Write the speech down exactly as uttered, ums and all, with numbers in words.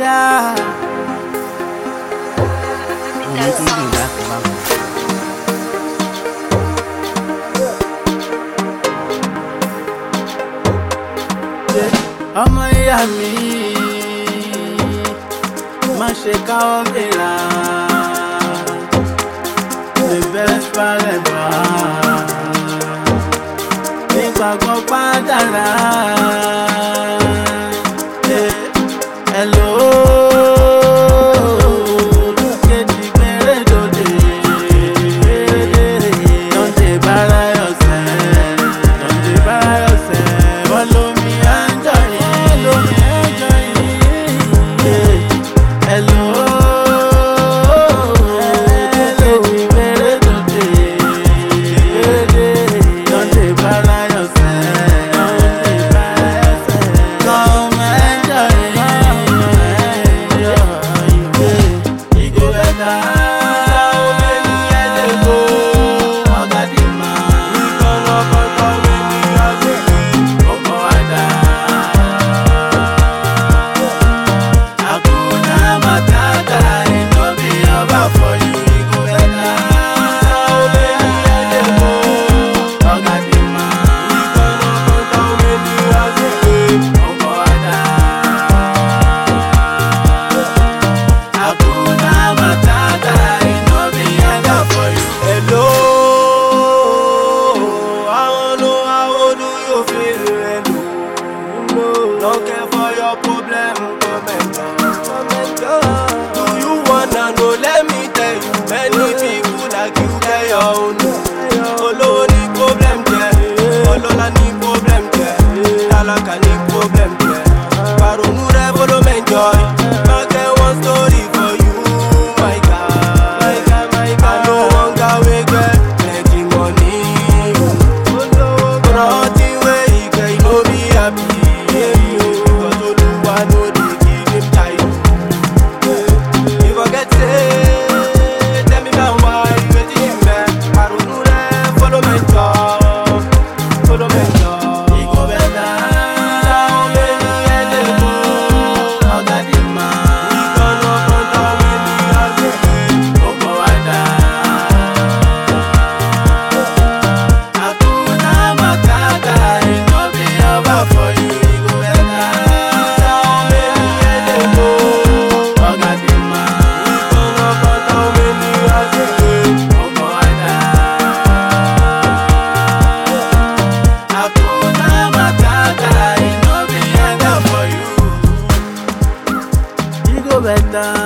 yeah. Omi tún dùn láti máa mọ̀. Ọmọ ìyá mi má ṣe káwọ́ gbéra, the best forever. Nígbàgbọ́ pàdánà. Hello, kejì péré dòde. Don't dey para yourself, don't dey para yourself. Follow me and join, follow me and join. Hello, kejì péré dòde. Don't dey para yourself, don't dey para yourself. Come and join. Don't care for your problem, come and go, come and go. Do you wanna know? Let me tell you, many people like you get your own. Olowo ni problem there, Olola ni problem there, Talaka ni problem there. Paronu re follow me enjoy. Make one story for you, my God, my God, my God. I no wan go away, get plenty money. Nothing wey you get, you no be happy. Better.